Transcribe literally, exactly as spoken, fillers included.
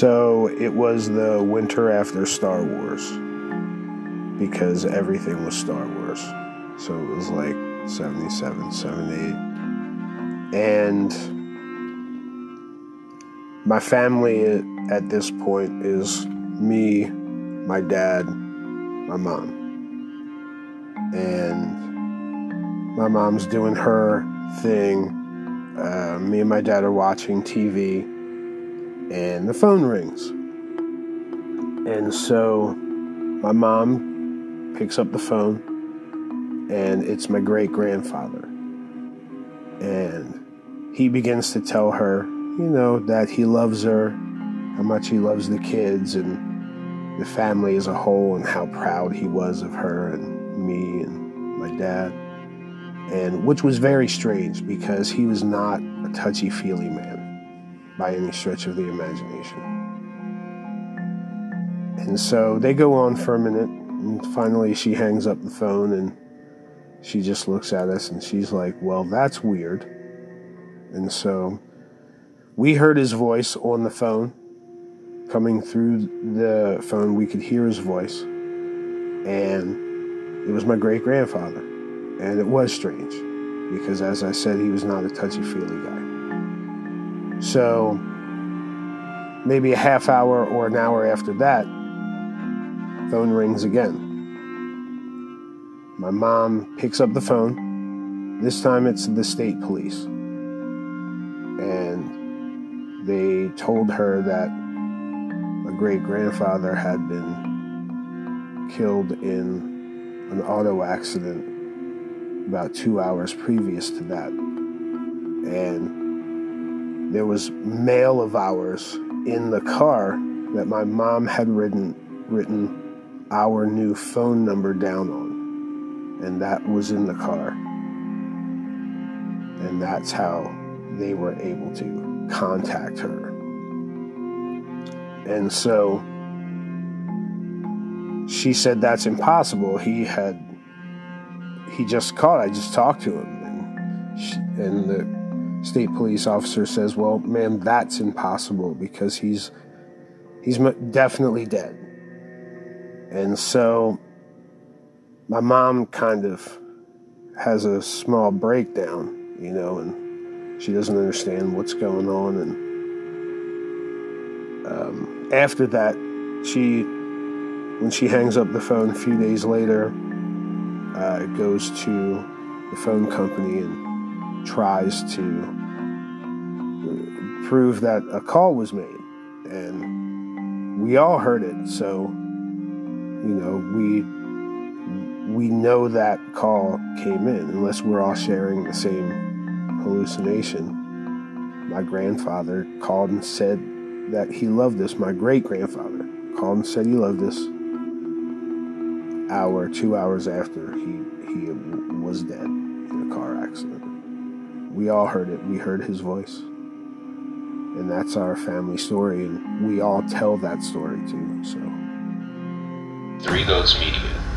So it was the winter after Star Wars, because everything was Star Wars. So it was like seventy-seven, seventy-eight. And my family at this point is me, my dad, my mom. And my mom's doing her thing. Uh, me and my dad are watching T V, and the phone rings. And so my mom picks up the phone, and it's my great-grandfather. And he begins to tell her, you know, that he loves her, how much he loves the kids and the family as a whole, and how proud he was of her and me and my dad. And which was very strange, because he was not a touchy-feely man by any stretch of the imagination. And so they go on for a minute, and finally she hangs up the phone, and she just looks at us, and she's like, well, that's weird. And so we heard his voice on the phone. Coming through the phone, we could hear his voice. And it was my great-grandfather. And it was strange, because as I said, he was not a touchy-feely guy. So maybe a half hour or an hour after that, phone rings again. My mom picks up the phone. This time it's the state police. And they told her that my great-grandfather had been killed in an auto accident about two hours previous to that. And there was mail of ours in the car that my mom had written, written our new phone number down on. And that was in the car. And that's how they were able to contact her. And so she said that's impossible. He had He just called. I just talked to him. And, she, and the state police officer says, well, ma'am, that's impossible, because he's he's definitely dead. And so my mom kind of has a small breakdown, you know, and she doesn't understand what's going on. And um, after that, she, when she hangs up the phone a few days later, Uh, goes to the phone company and tries to prove that a call was made. And we all heard it, so, you know, we we know that call came in, unless we're all sharing the same hallucination. My grandfather called and said that he loved us. My great-grandfather called and said he loved us. Hour, two hours after he, he was dead in a car accident. We all heard it. We heard his voice. And that's our family story, and we all tell that story too, so. Three Goats Media.